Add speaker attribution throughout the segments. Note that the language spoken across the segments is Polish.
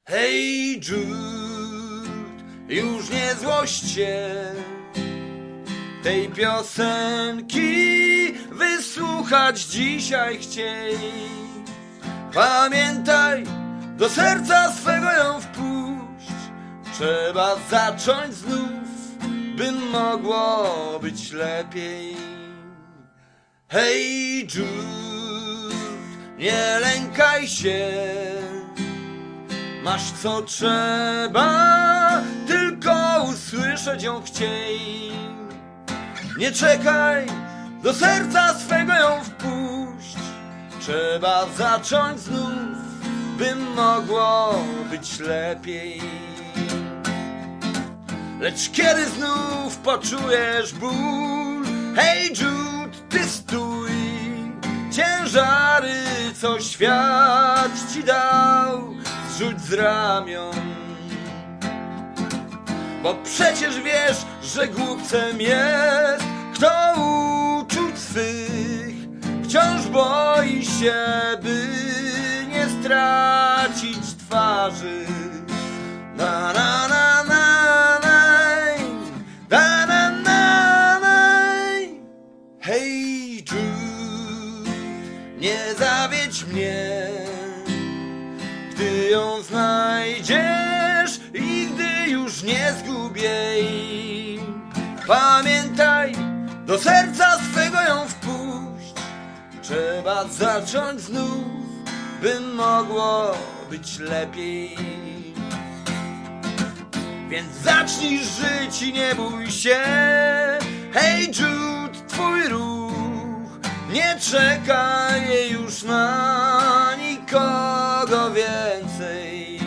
Speaker 1: Hej Jude, już nie złość się, tej piosenki wysłuchać dzisiaj chciej. Pamiętaj, do serca swego ją wpuść, trzeba zacząć znów, by mogło być lepiej. Hej Jude, nie lękaj się, masz co trzeba, tylko usłyszeć ją chciej. Nie czekaj, do serca swego ją wpuść, trzeba zacząć znów, by mogło być lepiej. Lecz kiedy znów poczujesz ból, hej Jude, ty stój, ciężary, co świat ci dał, zrzuć z ramion. Bo przecież wiesz, że głupcem jest, kto uczuć swych wciąż boi się, by nie stracić twarzy. Na na na na naj, na na na naj. Hej Jude, nie zawiedź mnie, gdy ją znajdziesz i gdy już nie zgubię jej. Pamiętaj, do serca swego ją wpuść, trzeba zacząć znów, by mogło być lepiej. Więc zacznij żyć i nie bój się, hej Jude, twój ruch nie czekaj już na nikogo więcej.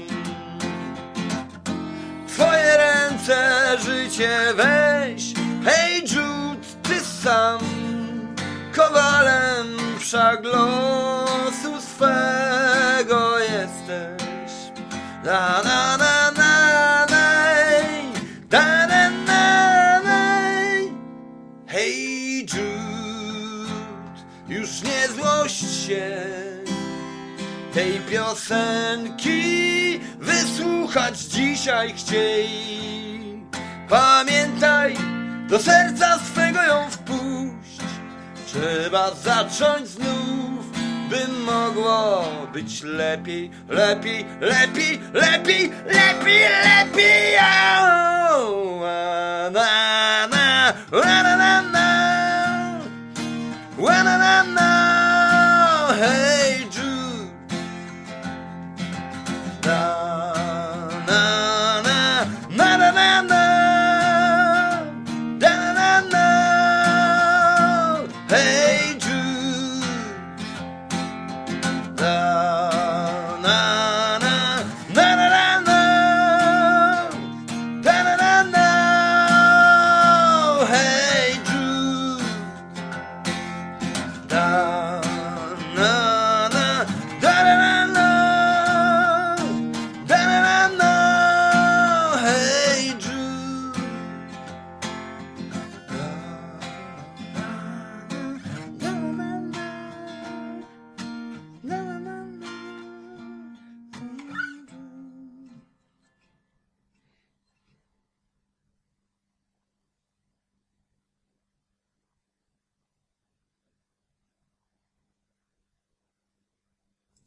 Speaker 1: W twoje ręce życie weź, hej Jude, ty sam, kowalem wszak losu swego jesteś. Na na na na naj, na na na naj. Hej Jude, już nie złość się, tej piosenki wysłuchać dzisiaj chciej. Pamiętaj, do serca swego ją wpuść, trzeba zacząć znów, by mogło być lepiej, lepiej, lepiej, lepiej, lepiej, lepiej. Na na na na na na.